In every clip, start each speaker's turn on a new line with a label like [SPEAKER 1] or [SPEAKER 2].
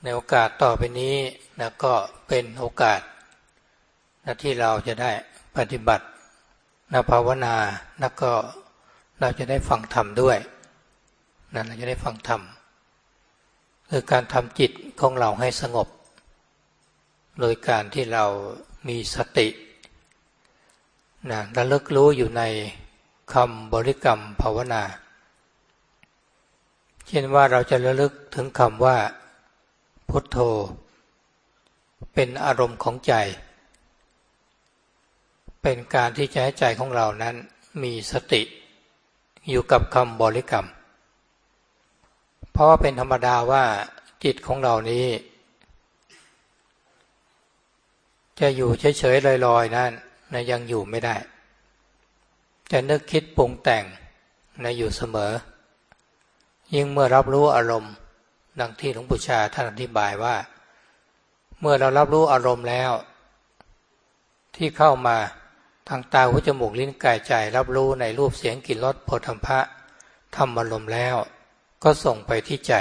[SPEAKER 1] ในโอกาสต่อไปนี้นะก็เป็นโอกาสนะที่เราจะได้ปฏิบัตินะภาวนาแล้วก็เราจะได้ฟังธรรมด้วยนะเราจะได้ฟังธรรมคือการทำจิตของเราให้สงบโดยการที่เรามีสตินะระลึกรู้อยู่ในคำบริกรรมภาวนาเช่นว่าเราจะระลึกถึงคำว่าพุทโธเป็นอารมณ์ของใจเป็นการที่จะให้ใจของเรานั้นมีสติอยู่กับคำบริกรรมเพราะว่าเป็นธรรมดาว่าจิตของเรานี้จะอยู่เฉยๆลอยๆนั้นยังอยู่ไม่ได้จะนึกคิดปรุงแต่งอยู่เสมอยิ่งเมื่อรับรู้อารมณ์ดังที่หลวงปู่ชาท่านอธิบายว่าเมื่อเรารับรู้อารมณ์แล้วที่เข้ามาทางตาหูจมูกลิ้นกายใจรับรู้ในรูปเสียงกลิ่นรสโผฏฐัพพะธรรมอารมณ์แล้วก็ส่งไปที่ใจ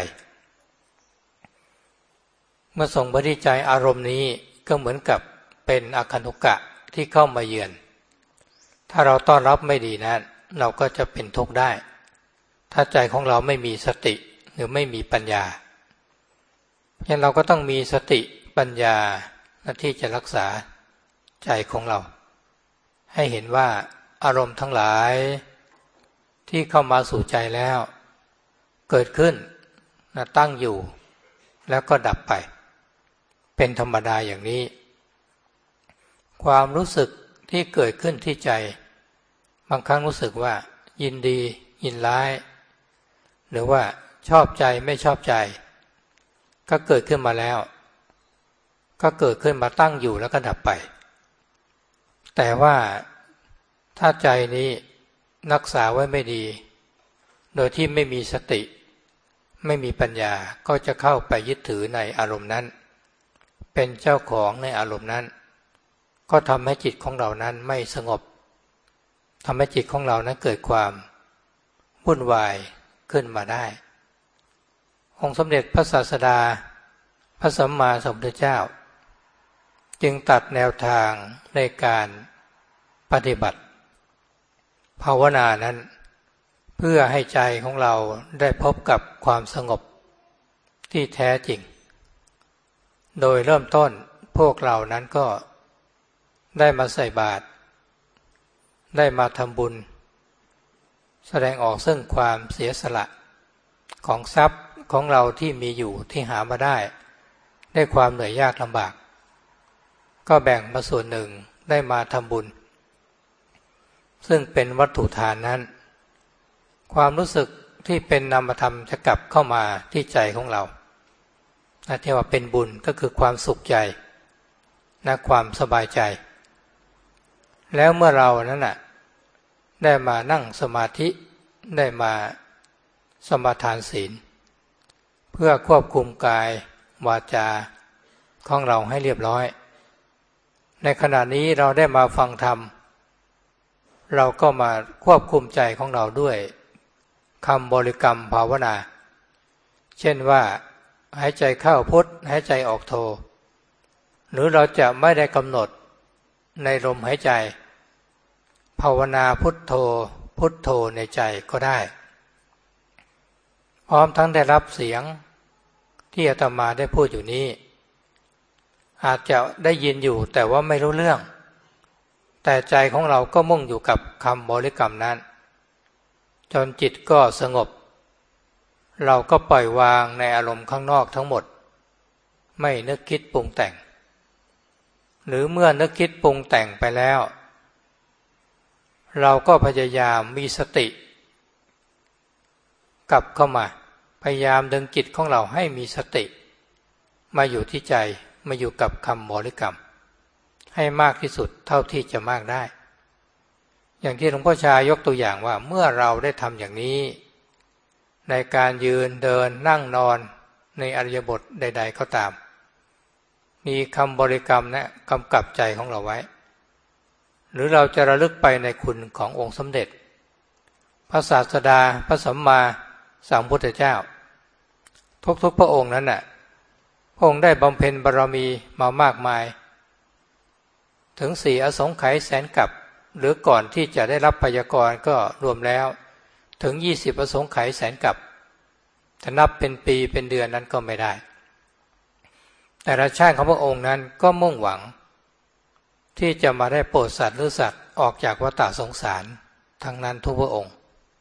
[SPEAKER 1] เมื่อส่งไปที่ใจอารมณ์นี้ก็เหมือนกับเป็นอคันตุกะที่เข้ามาเยือนถ้าเราต้อนรับไม่ดีนั้นเราก็จะเป็นทุกข์ได้ถ้าใจของเราไม่มีสติหรือไม่มีปัญญาเพราะฉะนั้นเราก็ต้องมีสติปัญญาที่จะรักษาใจของเราให้เห็นว่าอารมณ์ทั้งหลายที่เข้ามาสู่ใจแล้วเกิดขึ้นตั้งอยู่แล้วก็ดับไปเป็นธรรมดาอย่างนี้ความรู้สึกที่เกิดขึ้นที่ใจบางครั้งรู้สึกว่ายินดียินร้ายหรือว่าชอบใจไม่ชอบใจก็เกิดขึ้นมาแล้วก็เกิดขึ้นมาตั้งอยู่แล้วก็ดับไปแต่ว่าถ้าใจนี้รักษาไว้ไม่ดีโดยที่ไม่มีสติไม่มีปัญญาก็จะเข้าไปยึดถือในอารมณ์นั้นเป็นเจ้าของในอารมณ์นั้นก็ทำให้จิตของเรานั้นไม่สงบทำให้จิตของเรานั้นเกิดความวุ่นวายขึ้นมาได้องค์สมเด็จพระศาสดาพระสัมมาสัมพุทธเจ้าจึงตัดแนวทางในการปฏิบัติภาวนานั้นเพื่อให้ใจของเราได้พบกับความสงบที่แท้จริงโดยเริ่มต้นพวกเรานั้นก็ได้มาใส่บาตรได้มาทำบุญแสดงออกซึ่งความเสียสละของทรัพย์ของเราที่มีอยู่ที่หามาได้ด้วยความเหนื่อยยากลำบากก็แบ่งมาส่วนหนึ่งได้มาทำบุญซึ่งเป็นวัตถุทานนั้นความรู้สึกที่เป็นนามธรรมจะกลับเข้ามาที่ใจของเราที่ว่าเป็นบุญก็คือความสุขใจความสบายใจแล้วเมื่อเรานั้นได้มานั่งสมาธิได้มาสมาทานศีลเพื่อควบคุมกายวาจาของเราให้เรียบร้อยในขณะนี้เราได้มาฟังธรรมเราก็มาควบคุมใจของเราด้วยคำบริกรรมภาวนาเช่นว่าหายใจเข้าพุทหายใจออกโทหรือเราจะไม่ได้กำหนดในลมหายใจภาวนาพุทโธพุทโธในใจก็ได้พร้อมทั้งได้รับเสียงที่อาตมาได้พูดอยู่นี้อาจจะได้ยินอยู่แต่ว่าไม่รู้เรื่องแต่ใจของเราก็มุ่งอยู่กับคำบริกรรมนั้นจนจิตก็สงบเราก็ปล่อยวางในอารมณ์ข้างนอกทั้งหมดไม่นึกคิดปรุงแต่งหรือเมื่อนึกคิดปรุงแต่งไปแล้วเราก็พยายามมีสติกลับเข้ามาพยายามดึงจิตของเราให้มีสติมาอยู่ที่ใจมาอยู่กับคำบริกรรมให้มากที่สุดเท่าที่จะมากได้อย่างที่หลวงพ่อชายกตัวอย่างว่าเมื่อเราได้ทำอย่างนี้ในการยืนเดินนั่งนอนในอิริยาบถใดๆก็ตามมีคำบริกรรมกำกับใจของเราไว้หรือเราจะระลึกไปในคุณขององค์สมเด็จพระศาสดาพระสัมมาสัมพุทธเจ้าทุกๆพระองค์นั้นพพระองค์ได้บำเพ็ญบารมีมามากมายถึง4 อสงไขยแสนกัปหรือก่อนที่จะได้รับพยากรณ์ก็รวมแล้วถึง20 อสงไขยแสนกัปถ้านับเป็นปีเป็นเดือนนั้นก็ไม่ได้แต่ละชาติของพระองค์นั้นก็มุ่งหวังที่จะมาได้โปรดสัตว์หรือสัตว์ออกจากวัฏสงสารทั้งนั้นทุกพระองค์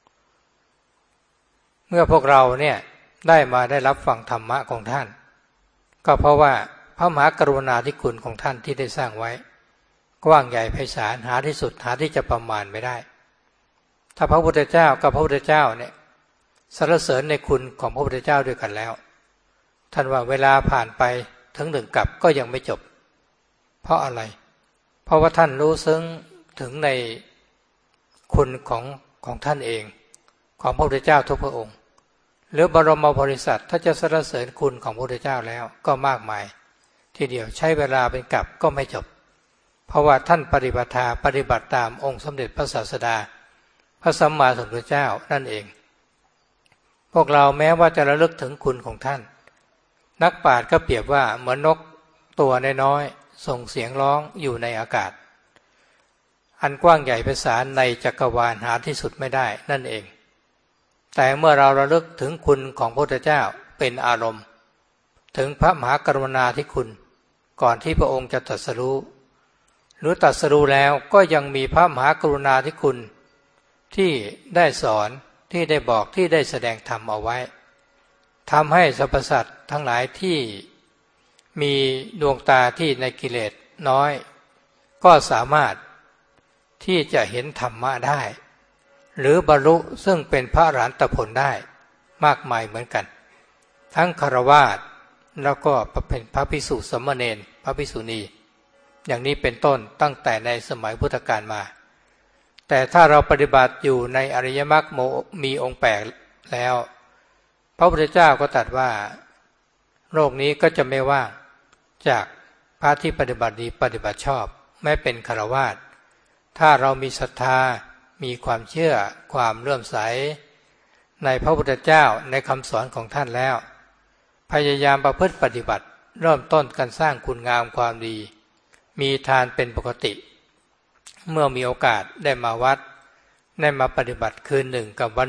[SPEAKER 1] เมื่อพวกเราเนี่ยได้รับฟังธรรมะของท่านก็เพราะว่าพระมหากรุณาธิคุณของท่านที่ได้สร้างไว้กว้างใหญ่ไพศาลหาที่สุดหาที่จะประมาณไม่ได้ถ้าพระพุทธเจ้ากับพระพุทธเจ้าเนี่ยสรรเสริญในคุณของพระพุทธเจ้าด้วยกันแล้วท่านว่าเวลาผ่านไปถึง1 กัปก็ยังไม่จบเพราะอะไรเพราะว่าท่านรู้ซึ้งถึงในคุณของท่านเองของพระพุทธเจ้าทุกพระองค์หรือบรมโพธิสัตว์ถ้าจะสรรเสริญคุณของพระพุทธเจ้าแล้วก็มากมายทีเดียวใช้เวลาเป็นกัปก็ไม่จบเพราะว่าท่านปฏิบัติตามองค์สมเด็จพระศาสดาพระสัมมาสัมพุทธเจ้านั่นเองพวกเราแม้ว่าจะระลึกถึงคุณของท่านนักปราชญ์ก็เปรียบว่าเหมือนนกตัวน้อยๆส่งเสียงร้องอยู่ในอากาศอันกว้างใหญ่ไพศาลในจักรวาลหาที่สุดไม่ได้นั่นเองแต่เมื่อเราระลึกถึงคุณของพระพุทธเจ้าเป็นอารมณ์ถึงพระมหากรุณาธิคุณก่อนที่พระองค์จะตรัสรู้หรือตรัสรู้แล้วก็ยังมีพระมหากรุณาธิคุณที่ได้สอนที่ได้บอกที่ได้แสดงธรรมเอาไว้ทำให้สรรพสัตว์ทั้งหลายที่มีดวงตาที่ในกิเลสน้อยก็สามารถที่จะเห็นธรรมะได้หรือบรรลุซึ่งเป็นพระอรหันตผลได้มากมายเหมือนกันทั้งฆราวาสแล้วก็เป็นพระภิกษุสามเณรพระภิกษุณีอย่างนี้เป็นต้นตั้งแต่ในสมัยพุทธกาลมาแต่ถ้าเราปฏิบัติอยู่ในอริยมรรคมีองค์8แล้วพระพุทธเจ้าก็ตรัสว่าโลกนี้ก็จะไม่ว่างจากพระที่ปฏิบัติดีปฏิบัติชอบแม้เป็นฆราวาสถ้าเรามีศรัทธามีความเชื่อความเลื่อมใสในพระพุทธเจ้าในคำสอนของท่านแล้วพยายามประพฤติปฏิบัติเริ่มต้นการสร้างคุณงามความดีมีทานเป็นปกติเมื่อมีโอกาสได้มาวัดได้มาปฏิบัติคืน1กับวัน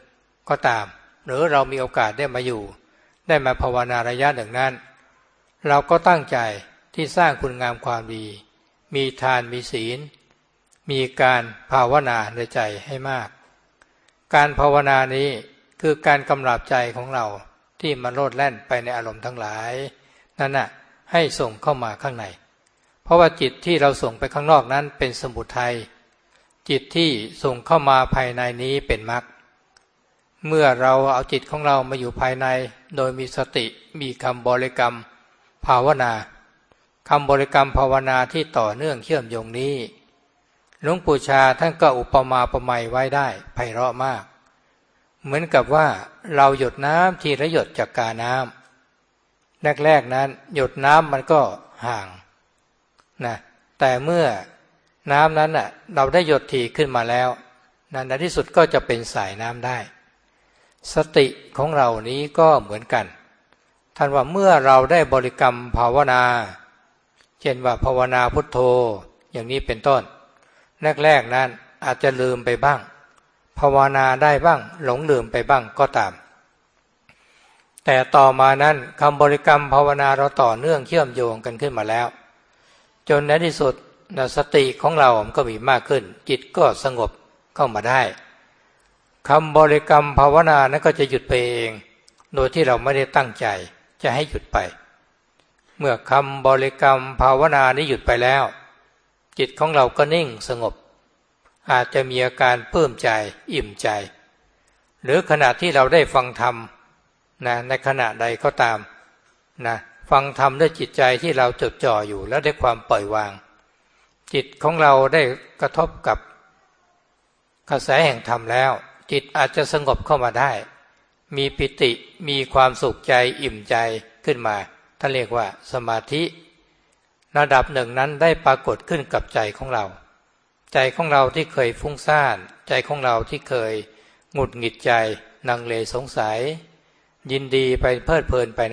[SPEAKER 1] 1ก็ตามหรือเรามีโอกาสได้มาอยู่ได้มาภาวนาระยะ1นั้นเราก็ตั้งใจที่สร้างคุณงามความดีมีทานมีศีลมีการภาวนาในใจให้มากการภาวนานี้คือการกำราบใจของเราที่มันโลดแล่นไปในอารมณ์ทั้งหลายนั่นน่ะให้ส่งเข้ามาข้างในเพราะว่าจิตที่เราส่งไปข้างนอกนั้นเป็นสมุทัยจิตที่ส่งเข้ามาภายในนี้เป็นมรรคเมื่อเราเอาจิตของเรามาอยู่ภายในโดยมีสติมีคำบริกรรมภาวนาคำบริกรรมภาวนาที่ต่อเนื่องเชื่อมโยงนี้หลวงปู่ชาท่านก็อุปมาประไมยไว้ได้ไพเราะมากเหมือนกับว่าเราหยดน้ำทีละหยดจากกาน้ำแรกๆนั้นหยดน้ำมันก็ห่างนะแต่เมื่อน้ำนั้นน่ะเราได้หยดถี่ขึ้นมาแล้วในที่สุดก็จะเป็นสายน้ำได้สติของเรานี้ก็เหมือนกันท่านว่าเมื่อเราได้บริกรรมภาวนาเช่นว่าภาวนาพุทโธอย่างนี้เป็นต้นแรกๆนั้นอาจจะลืมไปบ้างภาวนาได้บ้างหลงลืมไปบ้างก็ตามแต่ต่อมานั้นคำบริกรรมภาวนาเราต่อเนื่องเชื่อมโยงกันขึ้นมาแล้วจนในที่สุดสติของเราก็มีมากขึ้นจิตก็สงบเข้ามาได้คำบริกรรมภาวนานั้นก็จะหยุดไปเองโดยที่เราไม่ได้ตั้งใจจะให้หยุดไปเมื่อคำบริกรรมภาวนานี้หยุดไปแล้วจิตของเราก็นิ่งสงบอาจจะมีอาการปลื้มใจอิ่มใจหรือขณะที่เราได้ฟังธรรมในขณะใดก็ตามฟังธรรมด้วยจิตใจที่เราจดจ่ออยู่แล้วได้ความปล่อยวางจิตของเราได้กระทบกับกระแสแห่งธรรมแล้วจิตอาจจะสงบเข้ามาได้มีปิติมีความสุขใจอิ่มใจขึ้นมาท่านเรียกว่าสมาธิระดับหนึ่งนั้นได้ปรากฏขึ้นกับใจของเราใจของเราที่เคยฟุ้งซ่านใจของเราที่เคยหงุดหงิดใจลังเลสงสัยยินดีไปเพลิดเพลินไปนั้น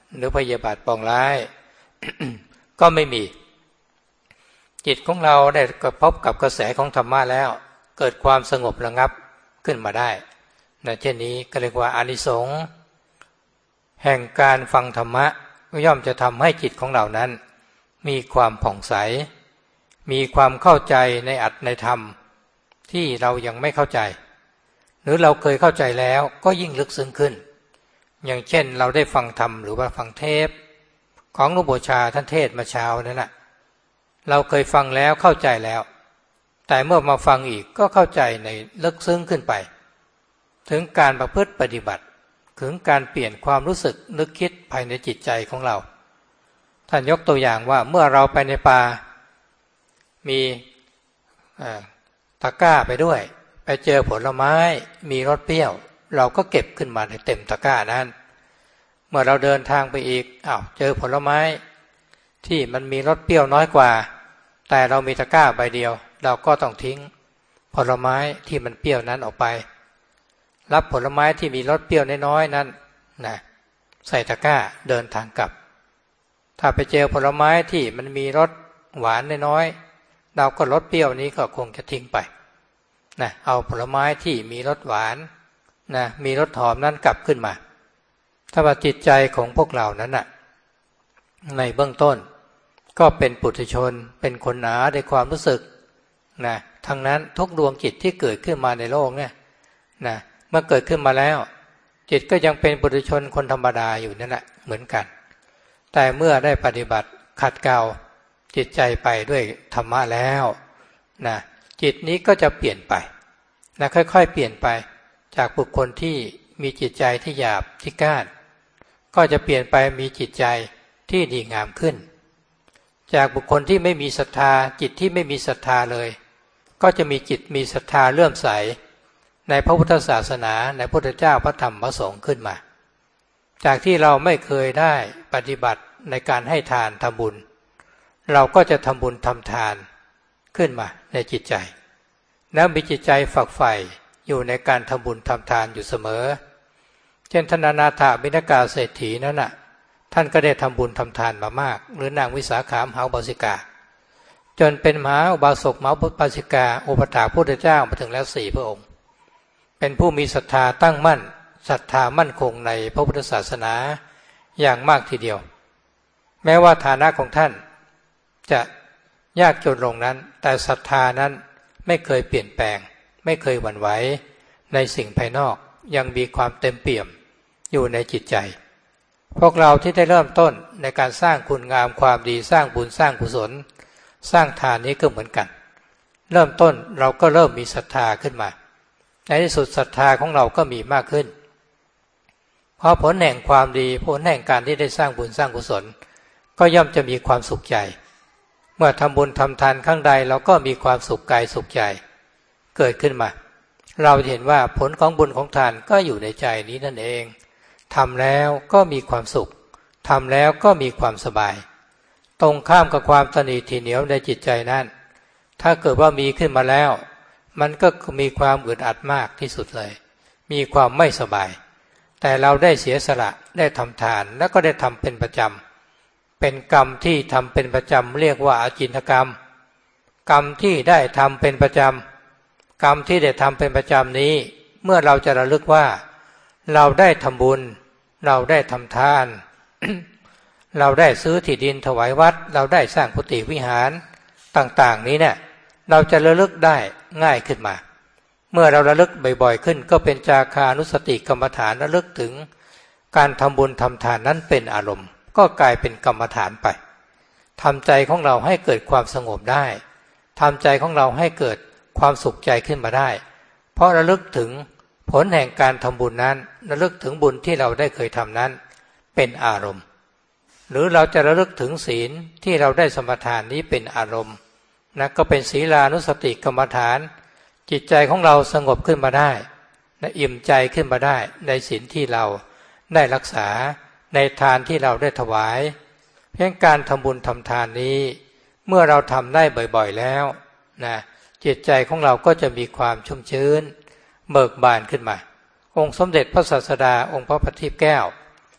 [SPEAKER 1] หรือพยาบาทปองร้าย ก็ไม่มีจิตของเราได้กระทบกับกระแสของธรรมะแล้วเกิดความสงบระงับขึ้นมาได้ในเช่นนี้ก็เรียกว่าอานิสงส์แห่งการฟังธรรมะย่อมจะทำให้จิตของเรานั้นมีความผ่องใสมีความเข้าใจในอัตในธรรมที่เรายังไม่เข้าใจหรือเราเคยเข้าใจแล้วก็ยิ่งลึกซึ้งขึ้นอย่างเช่นเราได้ฟังธรรมหรือว่าฟังเทปของหลวงปู่ชาท่านเทศมาเช้านั่นแหละเราเคยฟังแล้วเข้าใจแล้วแต่เมื่อมาฟังอีกก็เข้าใจในลึกซึ้งขึ้นไปถึงการประพฤติปฏิบัติถึงการเปลี่ยนความรู้สึกนึกคิดภายในจิตใจของเราท่านยกตัวอย่างว่าเมื่อเราไปในป่ามีตะกร้าไปด้วยไปเจอผลไม้มีรสเปรี้ยวเราก็เก็บขึ้นมาในเต็มตะกร้านั้นเมื่อเราเดินทางไปอีกเจอผลไม้ที่มันมีรสเปรี้ยวน้อยกว่าแต่เรามีตะกร้าใบเดียวเราก็ต้องทิ้งผลไม้ที่มันเปรี้ยวนั้นออกไปรับผลไม้ที่มีรสเปรี้ยวน้อยๆนั้นนะใส่ตะกร้าเดินทางกลับถ้าไปเจอผลไม้ที่มันมีรสหวานน้อยๆเราก็รสเปรี้ยวนี้ก็คงจะทิ้งไปนะเอาผลไม้ที่มีรสหวานนะมีรสหอมนั้นกลับขึ้นมาถ้าว่าจิตใจของพวกเรานั้นน่ะในเบื้องต้นก็เป็นปุถุชนเป็นคนหนาในความรู้สึกนะทั้งนั้นทุกดวงจิตที่เกิดขึ้นมาในโลกเนี่ยนะเมื่อเกิดขึ้นมาแล้วจิตก็ยังเป็นปุถุชนคนธรรมดาอยู่นั่นแหละเหมือนกันแต่เมื่อได้ปฏิบัติขัดเกลาจิตใจไปด้วยธรรมะแล้วนะจิตนี้ก็จะเปลี่ยนไปนะค่อยๆเปลี่ยนไปจากบุคคลที่มีจิตใจที่หยาบที่ก้านก็จะเปลี่ยนไปมีจิตใจที่ดีงามขึ้นจากบุคคลที่ไม่มีศรัทธาจิตที่ไม่มีศรัทธาเลยก็จะมีจิตมีศรัทธาเลื่อมใสในพระพุทธศาสนาในพระพุทธเจ้าพระธรรมพระสงฆ์ขึ้นมาจากที่เราไม่เคยได้ปฏิบัติในการให้ทานทำบุญเราก็จะทำบุญทำทานขึ้นมาในจิตใจแล้วมีจิตใจฝักใฝ่อยู่ในการทำบุญทำทานอยู่เสมอเช่นท่านอนาถบิณกาเศรษฐีนั้นน่ะท่านก็ได้ทำบุญทำทานมามากหรือนางวิสาขามหาอุบาสิกาจนเป็นมหาอุบาสกมหาอุบาสิกาอุปถากพระพุทธเจ้ามาถึงแล้ว4 พระองค์เป็นผู้มีศรัทธาตั้งมั่นศรัทธามั่นคงในพระพุทธศาสนาอย่างมากทีเดียวแม้ว่าฐานะของท่านจะยากจนลงนั้นแต่ศรัทธานั้นไม่เคยเปลี่ยนแปลงไม่เคยหวั่นไหวในสิ่งภายนอกยังมีความเต็มเปี่ยมอยู่ในจิตใจพวกเราที่ได้เริ่มต้นในการสร้างคุณงามความดีสร้างบุญสร้างกุศลสร้างทานนี้ก็เหมือนกันเริ่มต้นเราก็เริ่มมีศรัทธาขึ้นมาในที่สุดศรัทธาของเราก็มีมากขึ้นเพราะผลแห่งความดีผลแห่งการที่ได้สร้างบุญสร้างกุศลก็ย่อมจะมีความสุขใจเมื่อทำบุญทำทานครั้งใดเราก็มีความสุขกายสุขใจเกิดขึ้นมาเราเห็นว่าผลของบุญของทานก็อยู่ในใจนี้นั่นเองทำแล้วก็มีความสุขทำแล้วก็มีความสบายตรงข้ามกับความตนีทีเหนียวในจิตใจนั้นถ้าเกิดว่ามีขึ้นมาแล้วมันก็มีความอึดอัดมากที่สุดเลยมีความไม่สบายแต่เราได้เสียสละได้ทำทานแล้วก็ได้ทำเป็นประจำเป็นกรรมที่ทำเป็นประจำเรียกว่าอาจินกรรมกรรมที่ได้ทำเป็นประจำกรรมที่ได้ทำเป็นประจำนี้เมื่อเราจะระลึกว่าเราได้ทำบุญเราได้ทำทาน เราได้ซื้อที่ดินถวายวัดเราได้สร้างกุฏิวิหารต่างๆนี้เนี่ยเราจะระลึกได้ง่ายขึ้นมาเมื่อเราระลึกบ่อยๆขึ้นก็เป็นจาคานุสติกรรมฐานระลึกถึงการทำบุญทำทานนั้นเป็นอารมณ์ก็กลายเป็นกรรมฐานไปทำใจของเราให้เกิดความสงบได้ทำใจของเราให้เกิดความสุขใจขึ้นมาได้เพราะระลึกถึงผลแห่งการทำบุญนั้นระลึกถึงบุญที่เราได้เคยทำนั้นเป็นอารมณ์หรือเราจะระลึกถึงศีลที่เราได้สมาทานนี้เป็นอารมณ์นะก็เป็นศีลานุสติกรรมฐานจิตใจของเราสงบขึ้นมาได้นะอิ่มใจขึ้นมาได้ในศีลที่เราได้รักษาในทานที่เราได้ถวายเพียงการทำบุญทำทานนี้เมื่อเราทำได้บ่อยๆแล้วนะจิตใจของเราก็จะมีความชุ่มชื้นเบิกบานขึ้นมาองค์สมเด็จพระศาสดาองค์พระปฏิบแก้ว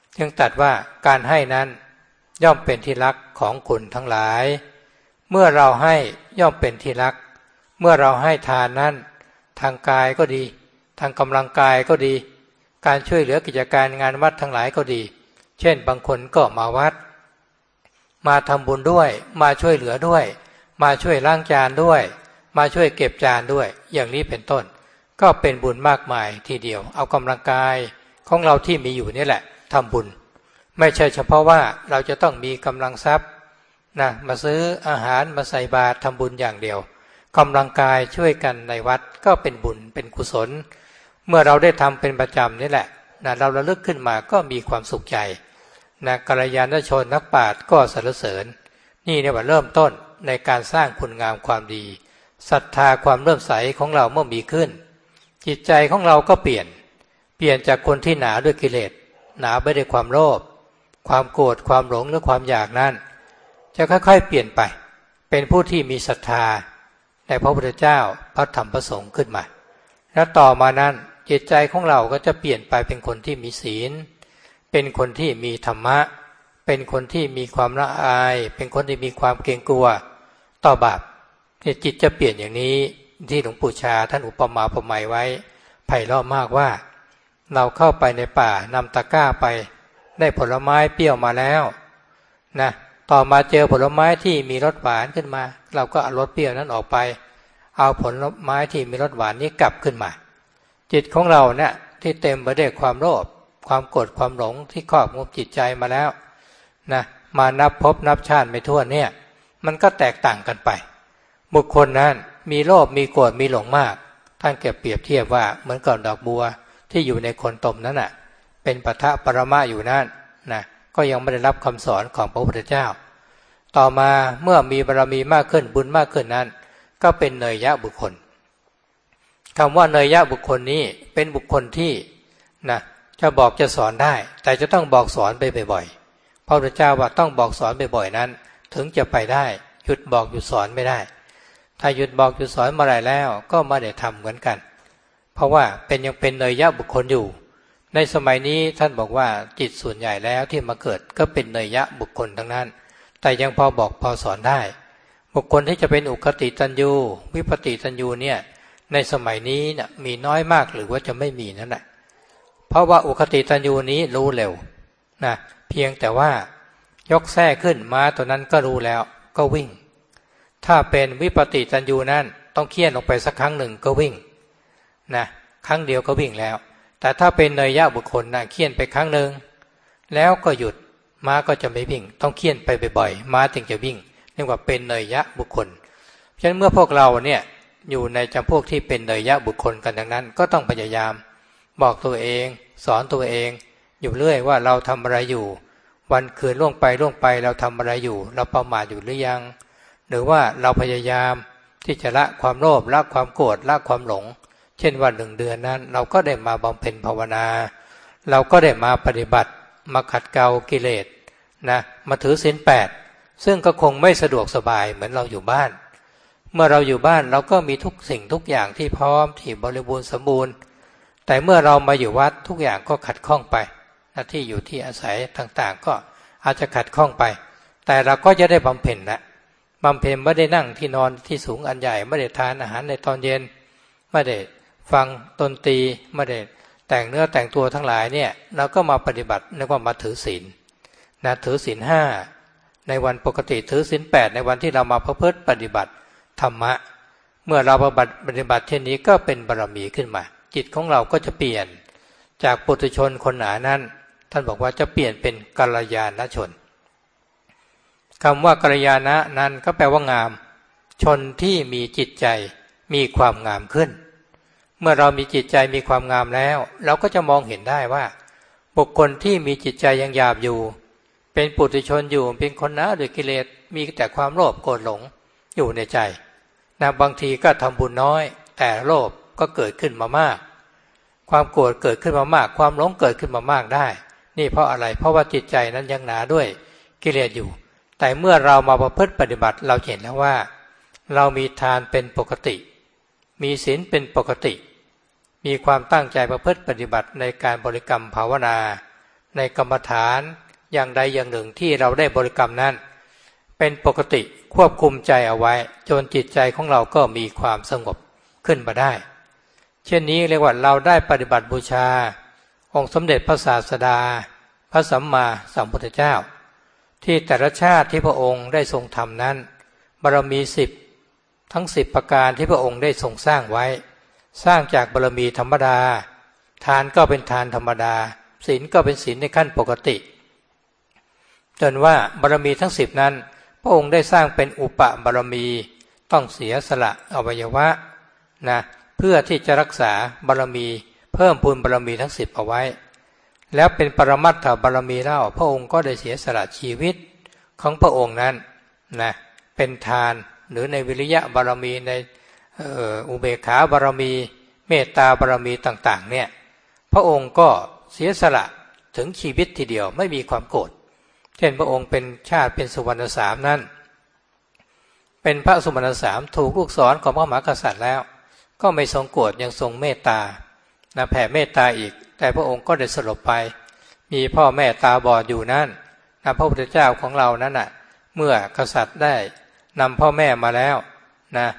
[SPEAKER 1] จึงตรัสว่าการให้นั้นย่อมเป็นที่รักของคุณทั้งหลายเมื่อเราให้ย่อมเป็นที่รักเมื่อเราให้ทานนั้นทางกายก็ดีทางกำลังกายก็ดีการช่วยเหลือกิจการงานวัดทั้งหลายก็ดีเช่นบางคนก็มาวัดมาทำบุญด้วยมาช่วยเหลือด้วยมาช่วยล้างจานด้วยมาช่วยเก็บจานด้วยอย่างนี้เป็นต้นก็เป็นบุญมากมายทีเดียวเอากำลังกายของเราที่มีอยู่นี่แหละทำบุญไม่ใช่เฉพาะว่าเราจะต้องมีกำลังทรัพย์นะมาซื้ออาหารมาใส่บาตรทำบุญอย่างเดียวกำลังกายช่วยกันในวัดก็เป็นบุญเป็นกุศลเมื่อเราได้ทำเป็นประจำนี่แหละนะเราระลึกขึ้นมาก็มีความสุขใจนะกัลยาณชนนักปราชญ์ก็สรรเสริญนี่เนี่ยว่าเริ่มต้นในการสร้างคุณงามความดีศรัทธาความเลื่อมใสของเราเมื่อมีขึ้นจิตใจของเราก็เปลี่ยนจากคนที่หนาด้วยกิเลสหนาไปด้วยความโลภความโกรธความหลงหรือความอยากนั้นจะค่อยๆเปลี่ยนไปเป็นผู้ที่มีศรัทธาในพระพุทธเจ้าพระธรรมพระสงฆ์ขึ้นมาแล้วต่อมานั้นจิตใจของเราก็จะเปลี่ยนไปเป็นคนที่มีศีลเป็นคนที่มีธรรมะเป็นคนที่มีความละอายเป็นคนที่มีความเกรงกลัวต่อบาปจิตจะเปลี่ยนอย่างนี้ที่หลวงปู่ชาท่านอุปมาอุปไมยไว้ไพเราะมากว่าเราเข้าไปในป่านำตะกร้าไปได้ผลไม้เปรี้ยวมาแล้วนะต่อมาเจอผลไม้ที่มีรสหวานขึ้นมาเราก็เอารสเปรี้ยวนั้นออกไปเอาผลไม้ที่มีรสหวานนี้กลับขึ้นมาจิตของเราเนี่ยที่เต็มไปด้วยความโลภความโกรธความหลงที่ครอบงำจิตใจมาแล้วนะมานับพบนับชาติไม่ถ้วนเนี่ยมันก็แตกต่างกันไปบุคคลนั้นมีโลภมีโกรธมีหลงมากท่านเก็บเปรียบเทียบว่าเหมือนกับดอกบัวที่อยู่ในโคนตมนั้นน่ะเป็นปะทะปรมะอยู่นั่นนะก็ยังไม่ได้รับคำสอนของพระพุทธเจ้าต่อมาเมื่อมีบารมีมากขึ้นบุญมากขึ้นนั้นก็เป็นเนยยะบุคคลคำว่าเนยยะบุคคลนี้เป็นบุคคลที่นะจะบอกจะสอนได้แต่จะต้องบอกสอนไปบ่อยๆพระพุทธเจ้าว่าต้องบอกสอนบ่อยๆนั้นถึงจะไปได้หยุดบอกหยุดสอนไม่ได้ถ้าหยุดบอกหยุดสอนเมื่อไหร่แล้วก็ไม่ได้ทำเหมือนกันเพราะว่ายังเป็นเนยยะบุคคลอยู่ในสมัยนี้ท่านบอกว่าจิตส่วนใหญ่แล้วที่มาเกิดก็เป็นเนยยะบุคคลทั้งนั้นแต่ยังพอบอกพอสอนได้บุคคลที่จะเป็นอุคติตัญญูวิปติตัญญูเนี่ยในสมัยนี้เนี่ยมีน้อยมากหรือว่าจะไม่มีนั่นแหละเพราะว่าอุคติตัญญูนี้รู้เร็วนะเพียงแต่ว่ายกแส้ขึ้นม้าตัวนั้นก็รู้แล้วก็วิ่งถ้าเป็นวิปติตัญญูนั้นต้องเคี่ยนลงไปสักครั้งหนึ่งก็วิ่งนะครั้งเดียวก็วิ่งแล้วแต่ถ้าเป็นเนยยะบุคคลนะเคี่ยนไปครั้งหนึ่งแล้วก็หยุดม้าก็จะไม่วิ่งต้องเคี่ยนไปบ่อยๆม้าถึงจะวิ่งเรียกว่าเป็นเนยยะบุคคลฉะนั้นเมื่อพวกเราเนี่ยอยู่ในจำพวกที่เป็นเนยยะบุคคลกันดังนั้นก็ต้องพยายามบอกตัวเองสอนตัวเองอยู่เรื่อยว่าเราทำอะไรอยู่วันคืนล่วงไปเราทำอะไรอยู่เราประมาทอยู่หรือยังหรือว่าเราพยายามที่จะละความโลภละความโกรธละความหลงเช่นว่า1 เดือนนั้นเราก็ได้มาบำเพ็ญภาวนาเราก็ได้มาปฏิบัติมาขัดเกลากิเลสนะมาถือศีล 8ซึ่งก็คงไม่สะดวกสบายเหมือนเราอยู่บ้านเมื่อเราอยู่บ้านเราก็มีทุกสิ่งทุกอย่างที่พร้อมที่บริบูรณ์สมบูรณ์แต่เมื่อเรามาอยู่วัดทุกอย่างก็ขัดข้องไปที่อยู่ที่อาศัยต่างๆก็อาจจะขัดข้องไปแต่เราก็จะได้บำเพ็ญนะบำเพ็ญไม่ได้นั่งที่นอนที่สูงอันใหญ่ไม่ได้ทานอาหารในตอนเย็นไม่ได้ฟังดนตรีไม่ได้แต่งเนื้อแต่งตัวทั้งหลายเนี่ยเราก็มาปฏิบัติเรียกว่ามาถือศีลนะถือศีล 5ในวันปกติถือศีล 8ในวันที่เรามาประพฤติปฏิบัติธรรมะเมื่อเราปฏิบัติเช่นนี้ก็เป็นบารมีขึ้นมาจิตของเราก็จะเปลี่ยนจากปุถุชนคนหนานั้นท่านบอกว่าจะเปลี่ยนเป็นกัลยาณชนคำว่ากัลยาณะนั้นก็แปลว่างามชนที่มีจิตใจมีความงามขึ้นเมื่อเรามีจิตใจมีความงามแล้วเราก็จะมองเห็นได้ว่าบุคคลที่มีจิตใจยังหยาบอยู่เป็นปุถุชนอยู่เป็นคนหนาด้วยกิเลสมีแต่ความโลภโกรธหลงอยู่ในใจนะบางทีก็ทำบุญน้อยแต่โลภก็เกิดขึ้นมามากความโกรธเกิดขึ้นมามากความหลงเกิดขึ้นมามากได้นี่เพราะอะไรเพราะว่าจิตใจนั้นยังหนาด้วยกิเลสอยู่แต่เมื่อเรามาประพฤติปฏิบัติเราเห็นแล้วว่าเรามีทานเป็นปกติมีศีลเป็นปกติมีความตั้งใจประพฤติปฏิบัติในการบริกรรมภาวนาในกรรมฐานอย่างใดอย่างหนึ่งที่เราได้บริกรรมนั้นเป็นปกติควบคุมใจเอาไว้จนจิตใจของเราก็มีความสงบขึ้นมาได้เช่นนี้เรียกว่าเราได้ปฏิบัติบูชาองค์สมเด็จพระศาสดาพระสัมมาสัมพุทธเจ้าที่แต่ละชาติที่พระองค์ได้ทรงทำนั้นบารมี10ทั้ง10ประการที่พระองค์ได้ทรงสร้างไว้สร้างจากบารมีธรรมดาทานก็เป็นทานธรรมดาศีลก็เป็นศีลในขั้นปกติจนว่าบารมีทั้ง10นั้นพระองค์ได้สร้างเป็นอุปบารมีต้องเสียสละอวัยวะนะเพื่อที่จะรักษาบารมีเพิ่มพูนบารมีทั้ง10เอาไว้แล้วเป็นปรมัตถบารมีเล่าพระองค์ก็ได้เสียสละชีวิตของพระองค์นั้นนะเป็นทานหรือในวิริยะบารมีในอุเบกขาบารมีเมตตาบารมีต่างๆเนี่ยพระองค์ก็เสียสละถึงชีวิตทีเดียวไม่มีความโกรธเช่นพระองค์เป็นชาติเป็นสุวรรณสามนั้นเป็นพระสุวรรณสามถูกลูกศรของพระมหากษัตริย์แล้วก็ไม่ทรงโกรธยังทรงเมตตานะแผ่เมตตาอีกแต่พระองค์ก็ได้สลบไปมีพ่อแม่ตาบอดอยู่นั่นนะพระพุทธเจ้าของเรานั้นน่ะเมื่อกษัตริย์ได้นำพ่อแม่มาแล้วนะ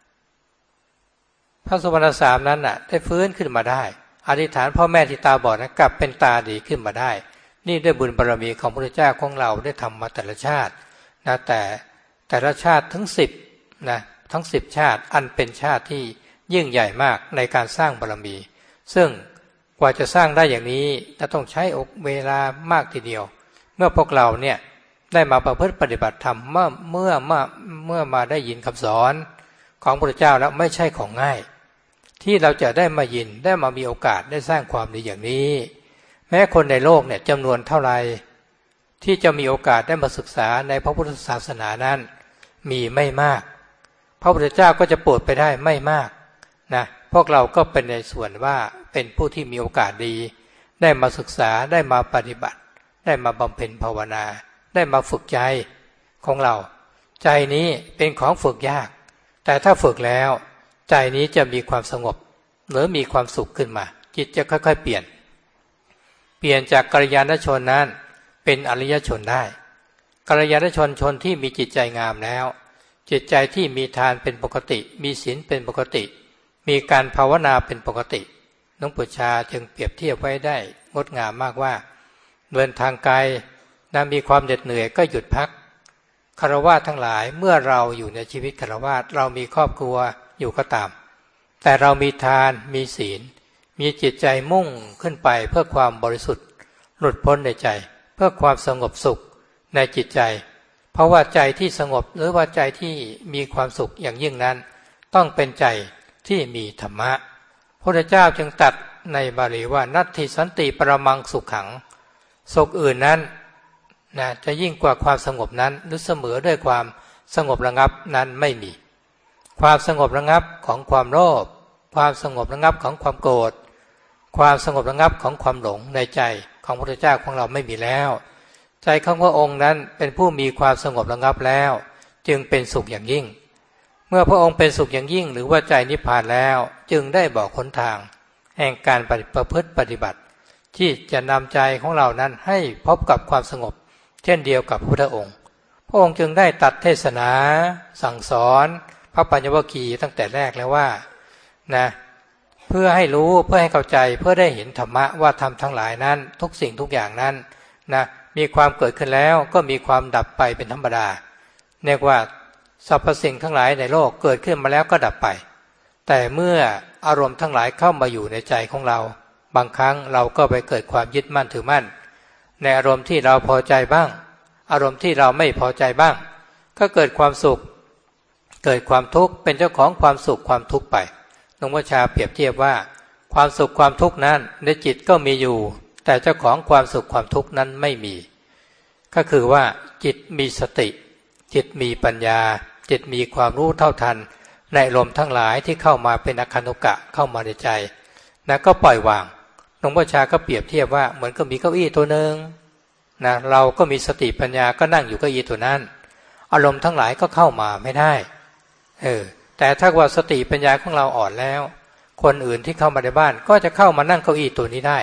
[SPEAKER 1] พระสุวรรณสามนั้นน่ะได้ฟื้นขึ้นมาได้อธิษฐานพ่อแม่ที่ตาบอดนั้นกลับเป็นตาดีขึ้นมาได้นี่ด้วยบุญบารมีของพระพุทธเจ้าของเราได้ทำมาแต่ละชาตินะแต่ละชาติทั้ง10นะทั้ง10ชาติอันเป็นชาติที่ยิ่งใหญ่มากในการสร้างบารมีซึ่งกว่าจะสร้างได้อย่างนี้จะต้องใช้เวลามากทีเดียวเมื่อพวกเราเนี่ยได้มาประพฤติปฏิบัติธรรมเมื่อมาได้ยินคำสอนของพระพุทธเจ้าแล้วไม่ใช่ของง่ายที่เราจะได้มายินได้มามีโอกาสได้สร้างความดีอย่างนี้แม้คนในโลกเนี่ยจำนวนเท่าไหร่ที่จะมีโอกาสได้มาศึกษาในพระพุทธศาสนานั้นมีไม่มากพระพุทธเจ้าก็จะโปรดไปได้ไม่มากนะพวกเราก็เป็นในส่วนว่าเป็นผู้ที่มีโอกาสดีได้มาศึกษาได้มาปฏิบัติได้มาบำเพ็ญภาวนาได้มาฝึกใจของเราใจนี้เป็นของฝึกยากแต่ถ้าฝึกแล้วใจนี้จะมีความสงบหรือมีความสุขขึ้นมาจิตจะค่อยๆเปลี่ยนจากกัลยาณชนนั้นเป็นอริยชนได้กัลยาณชนที่มีจิตใจงามแล้วจิตใจที่มีทานเป็นปกติมีศีลเป็นปกติมีการภาวนาเป็นปกติหลวงปู่ชาจึงเปรียบเทียบไว้ได้งดงามมากว่าเดินทางไกลมีความเหน็ดเหนื่อยก็หยุดพักฆราวาสทั้งหลายเมื่อเราอยู่ในชีวิตฆราวาสเรามีครอบครัวอยู่ก็ตามแต่เรามีทานมีศีลมีจิตใจมุ่งขึ้นไปเพื่อความบริสุทธิ์หลุดพ้นในใจเพื่อความสงบสุขในจิตใจเพราะว่าใจที่สงบหรือว่าใจที่มีความสุขอย่างยิ่งนั้นต้องเป็นใจที่มีธรรมะพระพุทธเจ้าจึงตรัสในบาลีว่านัตถิสันติปรมังสุขขังสุขอื่นนั้นนะจะยิ่งกว่าความสงบนั้นหรือเสมอด้วยความสงบระงับนั้นไม่มีความสงบระงับของความโลภความสงบระงับของความโกรธความสงบระงับของความหลงในใจของพระพุทธเจ้าของเราไม่มีแล้วใจของพระองค์นั้นเป็นผู้มีความสงบระงับแล้วจึงเป็นสุขอย่างยิ่งเมื่อพระองค์เป็นสุขอย่างยิ่งหรือว่าใจนิพพานแล้วจึงได้บอกหนทางแห่งการประพฤติปฏิบัติที่จะนำใจของเรานั้นให้พบกับความสงบเช่นเดียวกับพระพุทธองค์พระองค์จึงได้ตรัสเทศนาสั่งสอนพระปัญญวคีตั้งแต่แรกแล้วว่านะเพื่อให้รู้เพื่อให้เข้าใจเพื่อได้เห็นธรรมะว่าธรรมทั้งหลายนั้นทุกสิ่งทุกอย่างนั้นนะมีความเกิดขึ้นแล้วก็มีความดับไปเป็นธรรมดาเรียกว่าสรรพสิ่งทั้งหลายในโลกเกิดขึ้นมาแล้วก็ดับไปแต่เมื่ออารมณ์ทั้งหลายเข้ามาอยู่ในใจของเราบางครั้งเราก็ไปเกิดความยึดมั่นถือมั่นในอารมณ์ที่เราพอใจบ้างอารมณ์ที่เราไม่พอใจบ้างก็เกิดความสุขเกิดความทุกข์เป็นเจ้าของความสุขความทุกข์ไปหลวงพ่อชาเปรียบเทียบว่าความสุขความทุกข์นั้นในจิตก็มีอยู่แต่เจ้าของความสุขความทุกข์นั้นไม่มีก็คือว่าจิตมีสติจิตมีปัญญาจิตมีความรู้เท่าทันในอารมณ์ทั้งหลายที่เข้ามาเป็นอคันตุกะเข้ามาในใจนะก็ปล่อยวางหลวงพ่อชาก็เปรียบเทียบว่าเหมือนกับมีเก้าอี้ตัวหนึ่งนะเราก็มีสติปัญญาก็นั่งอยู่เก้าอี้ตัวนั้นอารมณ์ทั้งหลายก็เข้ามาไม่ได้แต่ถ้าว่าสติปัญญาของเราอ่อนแล้วคนอื่นที่เข้ามาในบ้านก็จะเข้ามานั่งเก้าอี้ตัวนี้ได้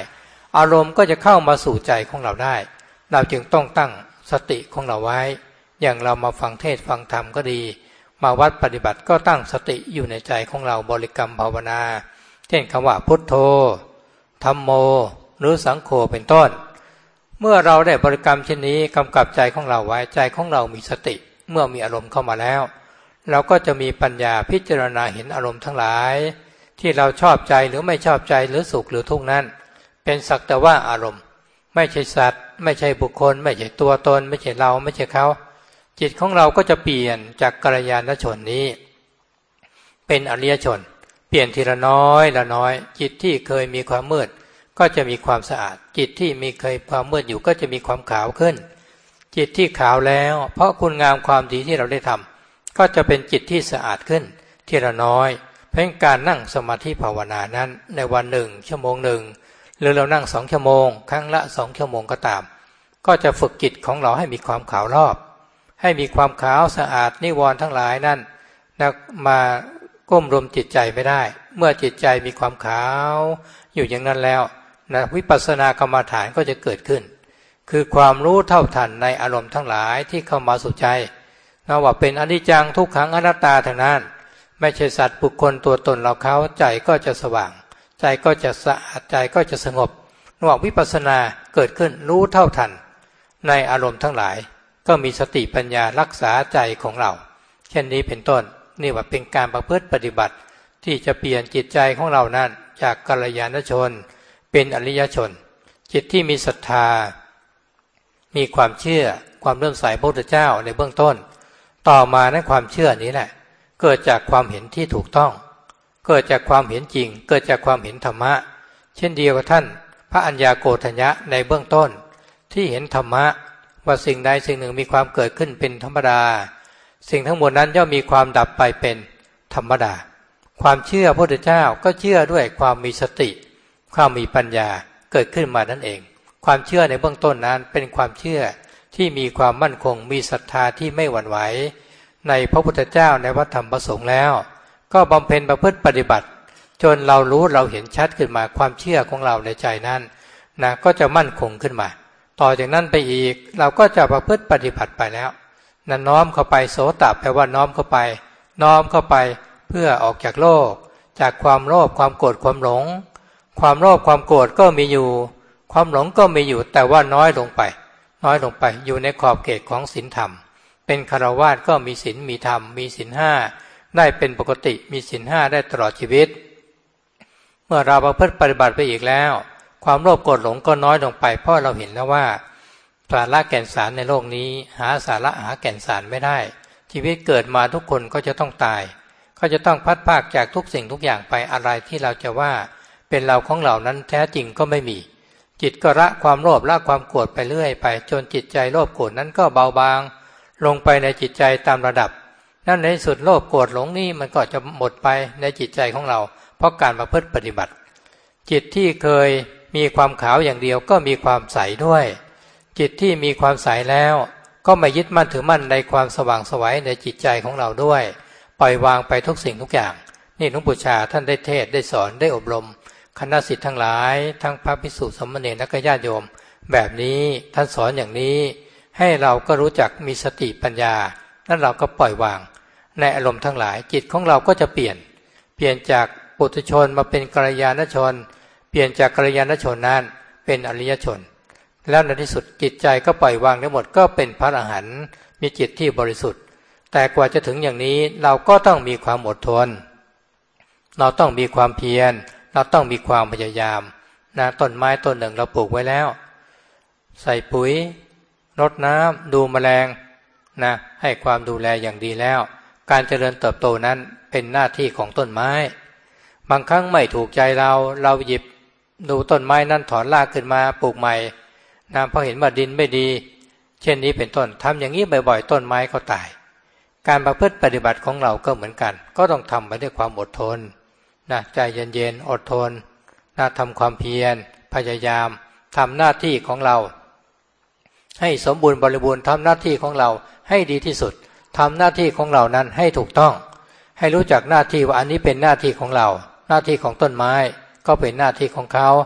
[SPEAKER 1] อารมณ์ก็จะเข้ามาสู่ใจของเราได้เราจึงต้องตั้งสติของเราไว้อย่างเรามาฟังเทศน์ฟังธรรมก็ดีมาวัดปฏิบัติก็ตั้งสติอยู่ในใจของเราบริกรรมภาวนาเช่นคำว่าพุทโธธัมโมหรือสังโฆเป็นต้นเมื่อเราได้บริกรรมเช่นนี้กำกับใจของเราไว้ใจของเรามีสติเมื่อมีอารมณ์เข้ามาแล้วเราก็จะมีปัญญาพิจารณาเห็นอารมณ์ทั้งหลายที่เราชอบใจหรือไม่ชอบใจหรือสุขหรือทุกข์นั้นเป็นสักแต่ว่าอารมณ์ไม่ใช่สัตว์ไม่ใช่บุคคลไม่ใช่ตัวตนไม่ใช่เราไม่ใช่เขาจิตของเราก็จะเปลี่ยนจากกัลยาณชนนี้เป็นอริยชนเปลี่ยนทีละน้อยละน้อยจิตที่เคยมีความมืดก็จะมีความสะอาดจิตที่มีเคยความมืดอยู่ก็จะมีความขาวขึ้นจิตที่ขาวแล้วเพราะคุณงามความดีที่เราได้ทำก็จะเป็นจิตที่สะอาดขึ้นทีละน้อยเพราะการนั่งสมาธิภาวนานั้นในวันหนึ่งชั่วโมงหนึ่งหรือเรานั่ง2 ชั่วโมงครั้งละ2 ชั่วโมงก็ตามก็จะฝึกจิตของเราให้มีความขาวรอบให้มีความขาวสะอาดนิวรณ์ทั้งหลายนั้นมาก้มรวมจิตใจไม่ได้เมื่อจิตใจมีความขาวอยู่อย่างนั้นแล้ววิปัสสนากรรมฐานก็จะเกิดขึ้นคือความรู้เท่าทันในอารมณ์ทั้งหลายที่เข้ามาสู่ใจว่าเป็นอนิจจังทุกขังอนัตตาทั้งนั้นไม่ใช่สัตว์บุคคลตัวตนเราเขาใจก็จะสว่างใจก็จะสะอาดใจก็จะสงบระหว่างวิปัสสนาเกิดขึ้นรู้เท่าทันในอารมณ์ทั้งหลายก็มีสติปัญญารักษาใจของเราเช่นนี้เป็นต้นนี่ว่าเป็นการประพฤติปฏิบัติที่จะเปลี่ยนจิตใจของเรานั้นจากกัลยาณชนเป็นอริยชนจิตที่มีศรัทธามีความเชื่อความเลื่อมใสพระพุทธเจ้าในเบื้องต้นต่อมานั้นความเชื่อนี้แหละเกิดจากความเห็นที่ถูกต้องเกิดจากความเห็นจริงเกิดจากความเห็นธรรมะเช่นเดียวกับท่านพระอัญญาโกฏัญญะในเบื้องต้นที่เห็นธรรมะว่าสิ่งใดสิ่งหนึ่งมีความเกิดขึ้นเป็นธรรมดาสิ่งทั้งหมดนั้นย่อมมีความดับไปเป็นธรรมดาความเชื่อพระพุทธเจ้าก็เชื่อด้วยความมีสติความมีปัญญาเกิดขึ้นมานั่นเองความเชื่อในเบื้องต้นนั้นเป็นความเชื่อที่มีความมั่นคงมีศรัทธาที่ไม่หวั่นไหวในพระพุทธเจ้าในพระธรรมพระสงฆ์แล้วก็บำเพ็ญประพฤติปฏิบัติจนเรารู้เราเห็นชัดขึ้นมาความเชื่อของเราในใจนั้นก็จะมั่นคงขึ้นมาต่อจากนั้นไปอีกเราก็จะประพฤติปฏิบัติไปแล้วน้อมเข้าไปโสตแปลว่าน้อมเข้าไปน้อมเข้าไปเพื่อออกจากโลกจากความโลภความโกรธความหลงความโลภความโกรธก็มีอยู่ความหลงก็มีอยู่แต่ว่าน้อยลงไปอยู่ในขอบเขตของศีลธรรมเป็นฆราวาสก็มีศีลมีธรรมมีศีล5ได้เป็นปกติมีศีล5ได้ตลอดชีวิตเมื่อเราประพฤติปฏิบัติไปอีกแล้วความโลภโกรธหลงก็น้อยลงไปเพราะเราเห็นแล้วว่าสาระแก่นสารในโลกนี้หาสาระหาแก่นสารไม่ได้ชีวิตเกิดมาทุกคนก็จะต้องตายก็จะต้องพัดพรากจากทุกสิ่งทุกอย่างไปอะไรที่เราจะว่าเป็นเราของเรานั้นแท้จริงก็ไม่มีจิตก็ละความโลภละความโกรธไปเรื่อยไปจนจิตใจโลภโกรธนั้นก็เบาบางลงไปในจิตใจตามระดับนั่นในสุดโลภโกรธหลงนี่มันก็จะหมดไปในจิตใจของเราเพราะการประพฤติปฏิบัติจิตที่เคยมีความขาวอย่างเดียวก็มีความใสด้วยจิตที่มีความใสแล้วก็ไม่ยึดมั่นถือมั่นในความสว่างไสวในจิตใจของเราด้วยปล่อยวางไปทุกสิ่งทุกอย่างนี่หลวงปู่ชาท่านได้เทศได้สอนได้อบรมคณะศิษย์ทั้งหลายทั้งพระภิกษุสามเณรและก็ญาติโยมแบบนี้ท่านสอนอย่างนี้ให้เราก็รู้จักมีสติปัญญาแล้วเราก็ปล่อยวางในอารมณ์ทั้งหลายจิตของเราก็จะเปลี่ยนจากปุถุชนมาเป็นกัลยาณชนเปลี่ยนจากกัลยาณชนนั้นเป็นอริยชนแล้วในที่สุดจิตใจก็ปล่อยวางได้หมดก็เป็นพระอรหันต์มีจิตที่บริสุทธิ์แต่กว่าจะถึงอย่างนี้เราก็ต้องมีความอดทนเราต้องมีความเพียรเราต้องมีความพยายามต้นไม้ต้นหนึ่งเราปลูกไว้แล้วใส่ปุ๋ยรดน้ำดูแมลงให้ความดูแลอย่างดีแล้วการเจริญเติบโตนั้นเป็นหน้าที่ของต้นไม้บางครั้งไม่ถูกใจเราหยิบดูต้นไม้นั้นถอนรากขึ้นมาปลูกใหม่เพราะเห็นว่าดินไม่ดีเช่นนี้เป็นต้นทำอย่างนี้บ่อยๆต้นไม้ก็ตายการประพฤติปฏิบัติของเราก็เหมือนกันก็ต้องทำไปด้วยความอดทนใจเย็นๆอดทนทำความเพียรพยายามทำหน้าที่ของเราให้สมบูรณ์บริบูรณ์ทำหน้าที่ของเราให้ดีที่สุดทำหน้าที่ของเรานั้นให้ถูกต้องให้รู้จักหน้าที่ว่าอันนี้เป็นหน้าที่ของเราหน้าที่ของต้นไม้ก็เป็นหน้าที่ของเขาที่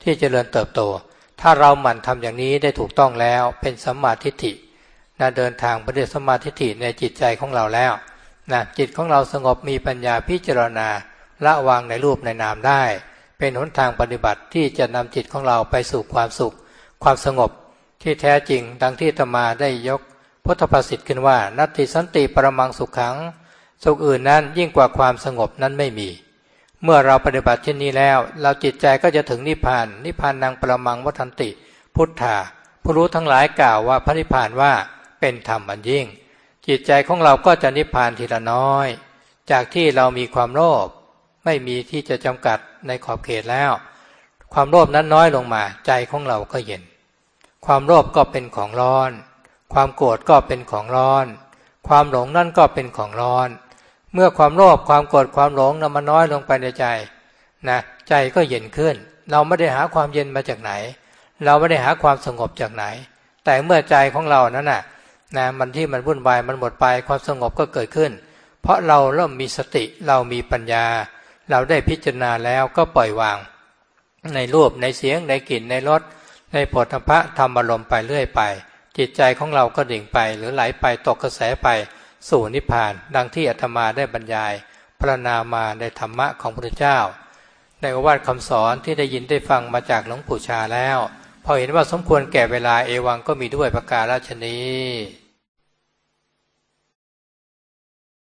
[SPEAKER 1] ที่เจริญเติบโตถ้าเราหมั่นทำอย่างนี้ได้ถูกต้องแล้วเป็นสัมมาทิฏฐินะเดินทางไปด้วยสัมมาทิฏฐิในจิตใจของเราแล้วนะจิตของเราสงบมีปัญญาพิจารณาละวางในรูปในนามได้เป็นหนทางปฏิบัติที่จะนำจิตของเราไปสู่ความสุขความสงบที่แท้จริงดังที่อาตมาได้ยกพุทธภาษิตขึ้นว่านัตติสันติปรมังสุขขังสุขอื่นนั้นยิ่งกว่าความสงบนั้นไม่มีเมื่อเราปฏิบัติเช่นนี้แล้วเราจิตใจก็จะถึงนิพพานนิพพานังปรมังวัฏันติพุทธาผู้รู้ทั้งหลายกล่าวว่าพระนิพพานว่าเป็นธรรมอันยิ่งจิตใจของเราก็จะนิพพานทีละน้อยจากที่เรามีความโลภไม่มีที่จะจำกัดในขอบเขตแล้วความโลภนั้นน้อยลงมาใจของเราก็เย็นความโลภก็เป็นของร้อนความโกรธก็เป็นของร้อนความหลงนั่นก็เป็นของร้อนเมื่อความโลภความโกรธความหลงนั้นมันน้อยลงไปในใจนะใจก็เย็นขึ้นเราไม่ได้หาความเย็นมาจากไหนเราไม่ได้หาความสงบจากไหนแต่เมื่อใจของเรานั้นนะมันที่มันวุ่นวายมันหมดไปความสงบก็เกิดขึ้นเพราะเราเริ่มมีสติเรามีปัญญาเราได้พิจารณาแล้วก็ปล่อยวางในรูปในเสียงในกลิ่นในรสในโผฏฐัพพะธรรมอารมณ์ไปเรื่อยไปจิตใจของเราก็ดิ่งไปหรือไหลไปตกกระแสไปสู่นิพพานดังที่อาตมาได้บรรยายพรรณนามาในธรรมะของพระพุทธเจ้าในโอวาทคำสอนที่ได้ยินได้ฟังมาจากหลวงปู่ชาแล้วพอเห็นว่าสมควรแก่เวลาเอวังก็มีด้วยประการฉะนี้